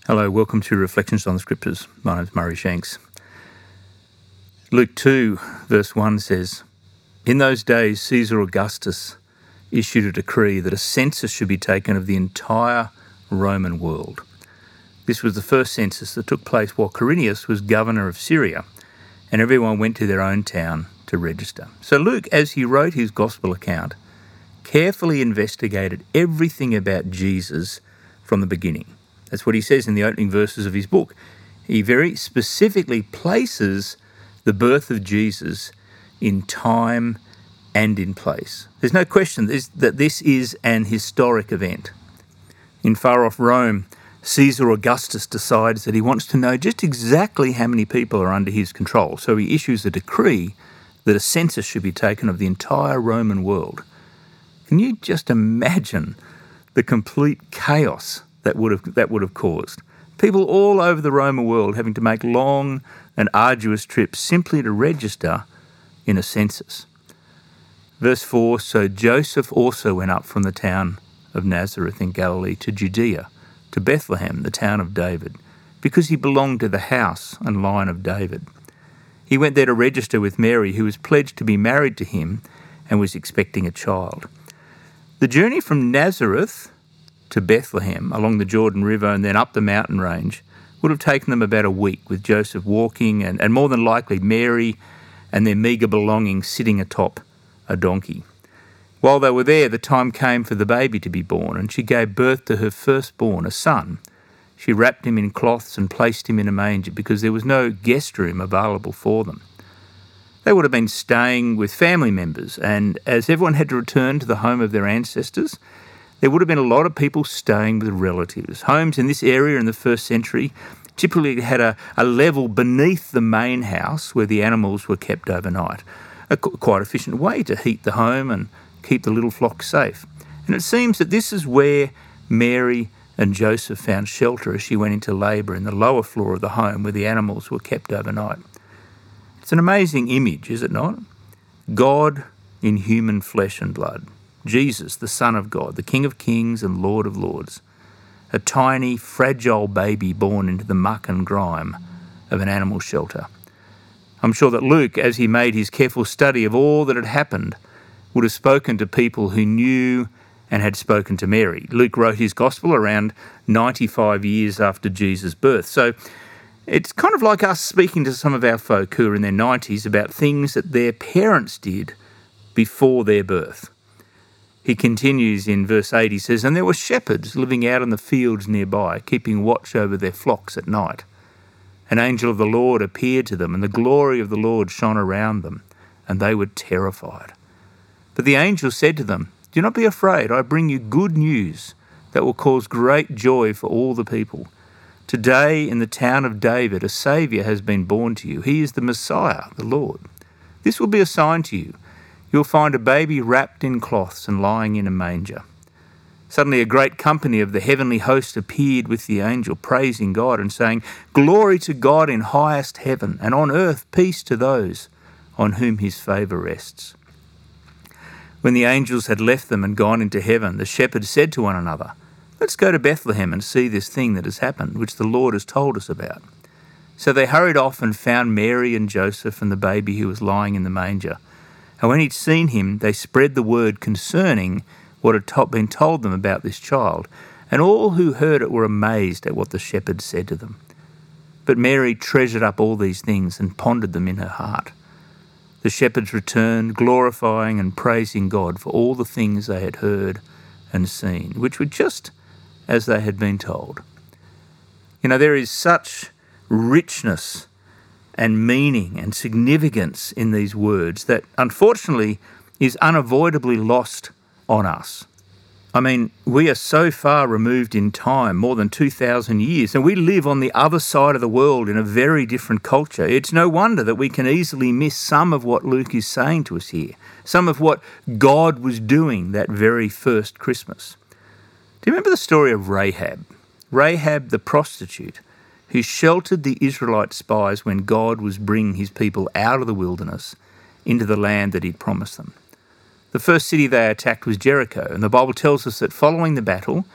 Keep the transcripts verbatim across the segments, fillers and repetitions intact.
Hello, welcome to Reflections on the Scriptures. My name is Murray Shanks. Luke two, verse one says, "In those days Caesar Augustus issued a decree that a census should be taken of the entire Roman world." This was the first census that took place while Quirinius was governor of Syria, and everyone went to their own town to register. So Luke, as he wrote his gospel account, carefully investigated everything about Jesus from the beginning. That's what he says in the opening verses of his book. He very specifically places the birth of Jesus in time and in place. There's no question that this is an historic event. In far-off Rome, Caesar Augustus decides that he wants to know just exactly how many people are under his control. So he issues a decree that a census should be taken of the entire Roman world. Can you just imagine the complete chaos that would have that would have caused? People all over the Roman world having to make long and arduous trips simply to register in a census. Verse four, "So Joseph also went up from the town of Nazareth in Galilee to Judea, to Bethlehem, the town of David, because he belonged to the house and line of David. He went there to register with Mary, who was pledged to be married to him and was expecting a child." The journey from Nazareth to Bethlehem along the Jordan River and then up the mountain range would have taken them about a week, with Joseph walking and, and more than likely Mary and their meagre belongings sitting atop a donkey. While they were there, the time came for the baby to be born, and she gave birth to her firstborn, a son. She wrapped him in cloths and placed him in a manger because there was no guest room available for them. They would have been staying with family members, and as everyone had to return to the home of their ancestors, there would have been a lot of people staying with relatives. Homes in this area in the first century typically had a, a level beneath the main house where the animals were kept overnight. A quite efficient way to heat the home and keep the little flock safe. And it seems that this is where Mary and Joseph found shelter as she went into labour in the lower floor of the home where the animals were kept overnight. It's an amazing image, is it not? God in human flesh and blood. Jesus, the Son of God, the King of Kings and Lord of Lords. A tiny, fragile baby born into the muck and grime of an animal shelter. I'm sure that Luke, as he made his careful study of all that had happened, would have spoken to people who knew and had spoken to Mary. Luke wrote his gospel around ninety-five years after Jesus' birth. So it's kind of like us speaking to some of our folk who are in their nineties about things that their parents did before their birth. He continues in verse eight, he says, "And there were shepherds living out in the fields nearby, keeping watch over their flocks at night. An angel of the Lord appeared to them, and the glory of the Lord shone around them, and they were terrified. But the angel said to them, 'Do not be afraid, I bring you good news that will cause great joy for all the people. Today in the town of David a Saviour has been born to you. He is the Messiah, the Lord. This will be a sign to you. You'll find a baby wrapped in cloths and lying in a manger.' Suddenly a great company of the heavenly host appeared with the angel, praising God and saying, 'Glory to God in highest heaven, and on earth peace to those on whom his favour rests.' When the angels had left them and gone into heaven, the shepherds said to one another, 'Let's go to Bethlehem and see this thing that has happened, which the Lord has told us about.' So they hurried off and found Mary and Joseph and the baby who was lying in the manger. And when he'd seen him, they spread the word concerning what had to- been told them about this child. And all who heard it were amazed at what the shepherds said to them. But Mary treasured up all these things and pondered them in her heart. The shepherds returned, glorifying and praising God for all the things they had heard and seen, which were just as they had been told." You know, there is such richness and meaning and significance in these words that unfortunately is unavoidably lost on us. I mean, we are so far removed in time, more than two thousand years, and we live on the other side of the world in a very different culture. It's no wonder that we can easily miss some of what Luke is saying to us here, some of what God was doing that very first Christmas. Do you remember the story of Rahab? Rahab the prostitute, who sheltered the Israelite spies when God was bringing his people out of the wilderness into the land that he'd promised them. The first city they attacked was Jericho, and the Bible tells us that following the battle,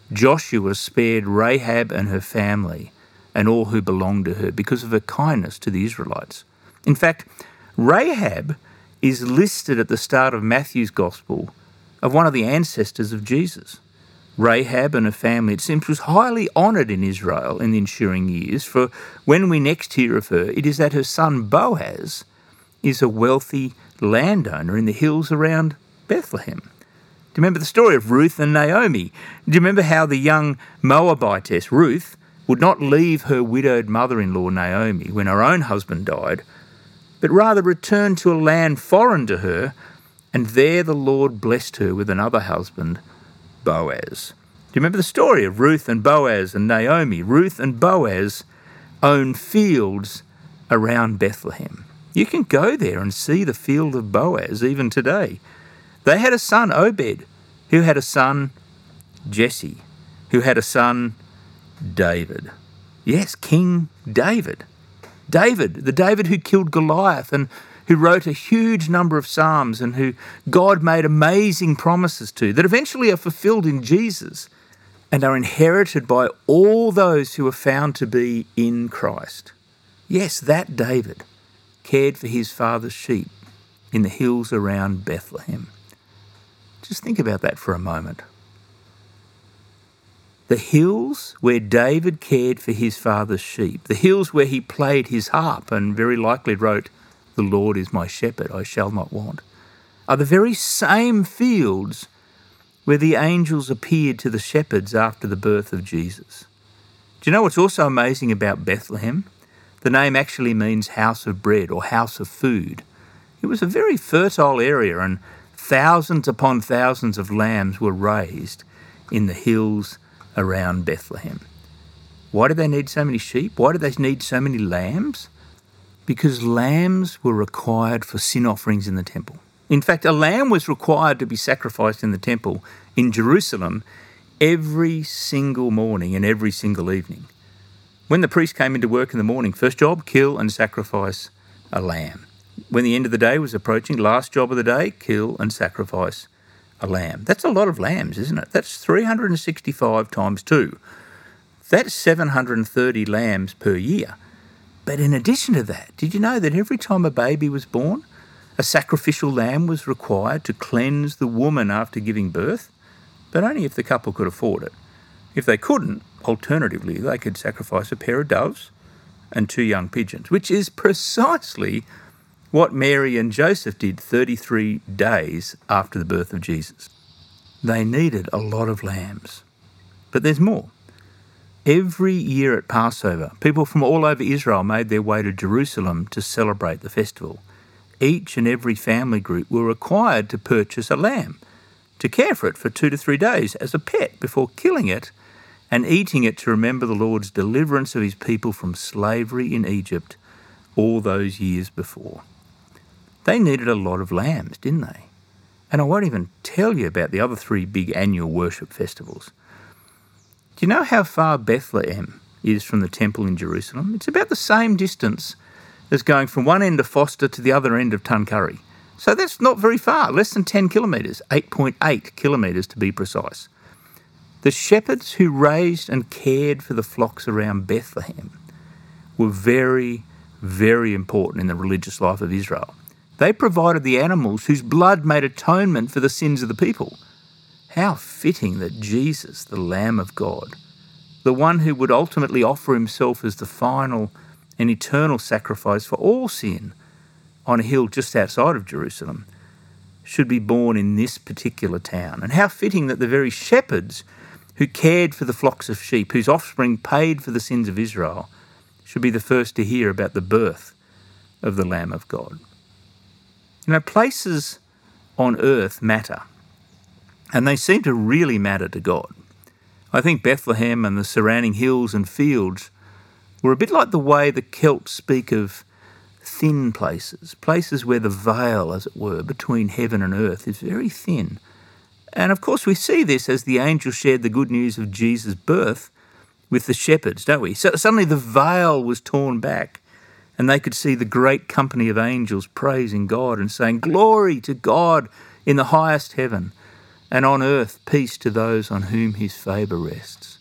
Joshua spared Rahab and her family and all who belonged to her because of her kindness to the Israelites. In fact, Rahab is listed at the start of Matthew's Gospel of one of the ancestors of Jesus. Rahab and her family, it seems, was highly honoured in Israel in the ensuing years, for when we next hear of her, it is that her son Boaz is a wealthy landowner in the hills around Bethlehem. Do you remember the story of Ruth and Naomi? Do you remember how the young Moabitess, Ruth, would not leave her widowed mother-in-law Naomi when her own husband died, but rather returned to a land foreign to her, and there the Lord blessed her with another husband, Boaz. Do you remember the story of Ruth and Boaz and Naomi? Ruth and Boaz own fields around Bethlehem. You can go there and see the field of Boaz even today. They had a son, Obed, who had a son, Jesse, who had a son, David. Yes, King David. David, the David who killed Goliath and who wrote a huge number of psalms and who God made amazing promises to that eventually are fulfilled in Jesus and are inherited by all those who are found to be in Christ. Yes, that David cared for his father's sheep in the hills around Bethlehem. Just think about that for a moment. The hills where David cared for his father's sheep, the hills where he played his harp and very likely wrote, "The Lord is my shepherd, I shall not want," are the very same fields where the angels appeared to the shepherds after the birth of Jesus. Do you know what's also amazing about Bethlehem? The name actually means house of bread or house of food. It was a very fertile area, and thousands upon thousands of lambs were raised in the hills around Bethlehem. Why did they need so many sheep? Why did they need so many lambs? Because lambs were required for sin offerings in the temple. In fact, a lamb was required to be sacrificed in the temple in Jerusalem every single morning and every single evening. When the priest came into work in the morning, first job, kill and sacrifice a lamb. When the end of the day was approaching, last job of the day, kill and sacrifice a lamb. That's a lot of lambs, isn't it? That's three hundred sixty-five times two. That's seven hundred thirty lambs per year. But in addition to that, did you know that every time a baby was born, a sacrificial lamb was required to cleanse the woman after giving birth? But only if the couple could afford it. If they couldn't, alternatively, they could sacrifice a pair of doves and two young pigeons, which is precisely what Mary and Joseph did thirty-three days after the birth of Jesus. They needed a lot of lambs. But there's more. Every year at Passover, people from all over Israel made their way to Jerusalem to celebrate the festival. Each and every family group were required to purchase a lamb, to care for it for two to three days as a pet before killing it and eating it to remember the Lord's deliverance of his people from slavery in Egypt all those years before. They needed a lot of lambs, didn't they? And I won't even tell you about the other three big annual worship festivals. Do you know how far Bethlehem is from the temple in Jerusalem? It's about the same distance as going from one end of Foster to the other end of Tuncurry. So that's not very far, less than ten kilometres, eight point eight kilometres to be precise. The shepherds who raised and cared for the flocks around Bethlehem were very, very important in the religious life of Israel. They provided the animals whose blood made atonement for the sins of the people. How fitting that Jesus, the Lamb of God, the one who would ultimately offer himself as the final and eternal sacrifice for all sin on a hill just outside of Jerusalem, should be born in this particular town. And how fitting that the very shepherds who cared for the flocks of sheep, whose offspring paid for the sins of Israel, should be the first to hear about the birth of the Lamb of God. You know, places on earth matter, and they seem to really matter to God. I think Bethlehem and the surrounding hills and fields were a bit like the way the Celts speak of thin places, places where the veil, as it were, between heaven and earth is very thin. And of course we see this as the angels shared the good news of Jesus' birth with the shepherds, don't we? So suddenly the veil was torn back and they could see the great company of angels praising God and saying, "Glory to God in the highest heaven, and on earth peace to those on whom his favour rests.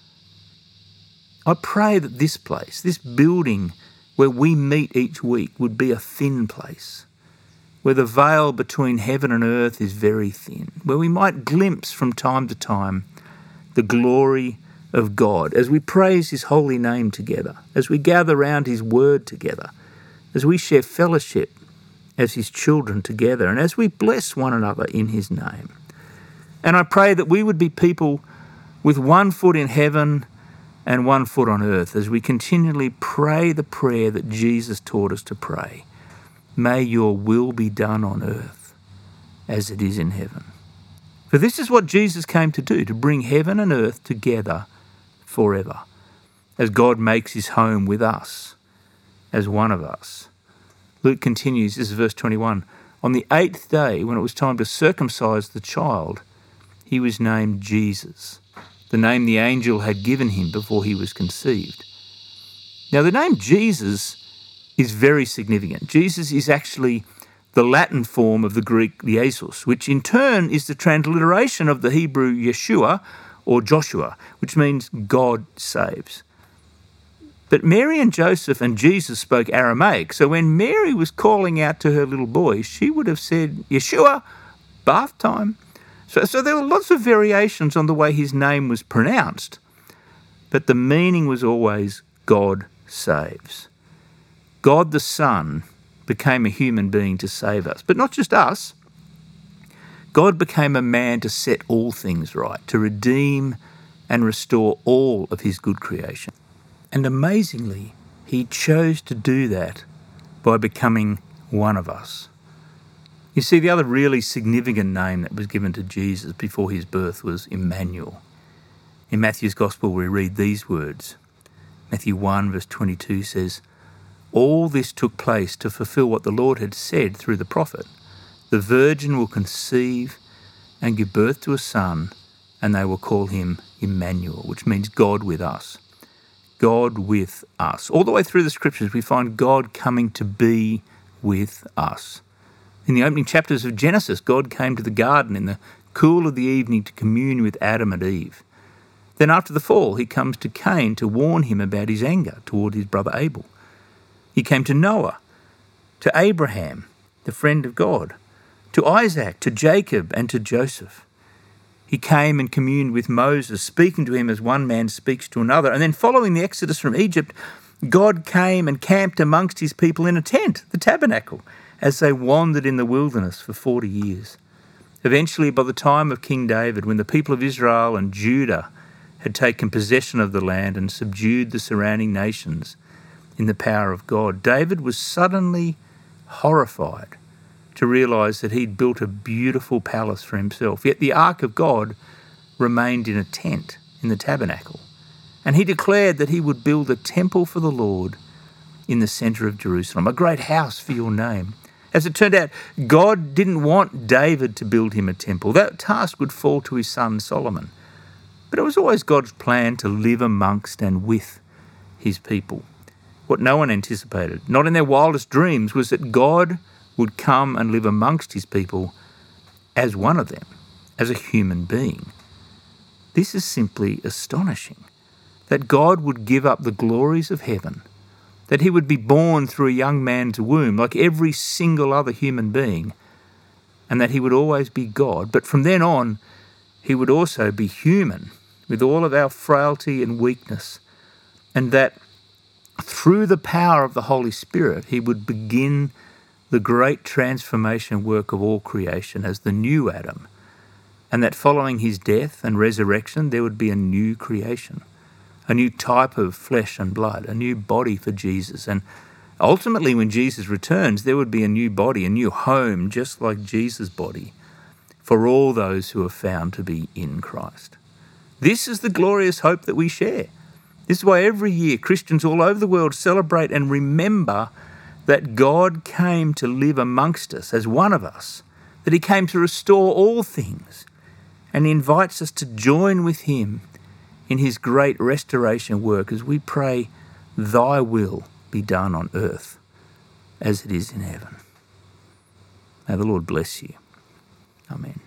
I pray that this place, this building where we meet each week, would be a thin place, where the veil between heaven and earth is very thin, where we might glimpse from time to time the glory of God as we praise his holy name together, as we gather round his word together, as we share fellowship as his children together, and as we bless one another in his name. And I pray that we would be people with one foot in heaven and one foot on earth as we continually pray the prayer that Jesus taught us to pray. May your will be done on earth as it is in heaven. For this is what Jesus came to do, to bring heaven and earth together forever, as God makes his home with us, as one of us. Luke continues, this is verse twenty-one. On the eighth day, when it was time to circumcise the child, he was named Jesus, the name the angel had given him before he was conceived. Now, the name Jesus is very significant. Jesus is actually the Latin form of the Greek Jesus, which in turn is the transliteration of the Hebrew Yeshua or Joshua, which means God saves. But Mary and Joseph and Jesus spoke Aramaic, so when Mary was calling out to her little boy, she would have said, Yeshua, bath time. So, so there were lots of variations on the way his name was pronounced, but the meaning was always God saves. God the Son became a human being to save us, but not just us. God became a man to set all things right, to redeem and restore all of his good creation. And amazingly, he chose to do that by becoming one of us. You see, the other really significant name that was given to Jesus before his birth was Emmanuel. In Matthew's Gospel, we read these words. Matthew one, verse twenty-two says, all this took place to fulfill what the Lord had said through the prophet. The virgin will conceive and give birth to a son, and they will call him Emmanuel, which means God with us. God with us. All the way through the scriptures, we find God coming to be with us. In the opening chapters of Genesis, God came to the garden in the cool of the evening to commune with Adam and Eve. Then after the fall, he comes to Cain to warn him about his anger toward his brother Abel. He came to Noah, to Abraham, the friend of God, to Isaac, to Jacob, and to Joseph. He came and communed with Moses, speaking to him as one man speaks to another. And then following the exodus from Egypt, God came and camped amongst his people in a tent, the tabernacle, as they wandered in the wilderness for forty years. Eventually, by the time of King David, when the people of Israel and Judah had taken possession of the land and subdued the surrounding nations in the power of God, David was suddenly horrified to realise that he'd built a beautiful palace for himself. Yet the ark of God remained in a tent in the tabernacle. And he declared that he would build a temple for the Lord in the centre of Jerusalem, a great house for your name. As it turned out, God didn't want David to build him a temple. That task would fall to his son Solomon. But it was always God's plan to live amongst and with his people. What no one anticipated, not in their wildest dreams, was that God would come and live amongst his people as one of them, as a human being. This is simply astonishing, that God would give up the glories of heaven, that he would be born through a young man's womb like every single other human being, and that he would always be God. But from then on, he would also be human with all of our frailty and weakness, and that through the power of the Holy Spirit, he would begin the great transformation work of all creation as the new Adam, and that following his death and resurrection, there would be a new creation, a new type of flesh and blood, a new body for Jesus. And ultimately, when Jesus returns, there would be a new body, a new home, just like Jesus' body, for all those who are found to be in Christ. This is the glorious hope that we share. This is why every year Christians all over the world celebrate and remember that God came to live amongst us as one of us, that he came to restore all things, and he invites us to join with him in his great restoration work as we pray, thy will be done on earth as it is in heaven. May the Lord bless you. Amen.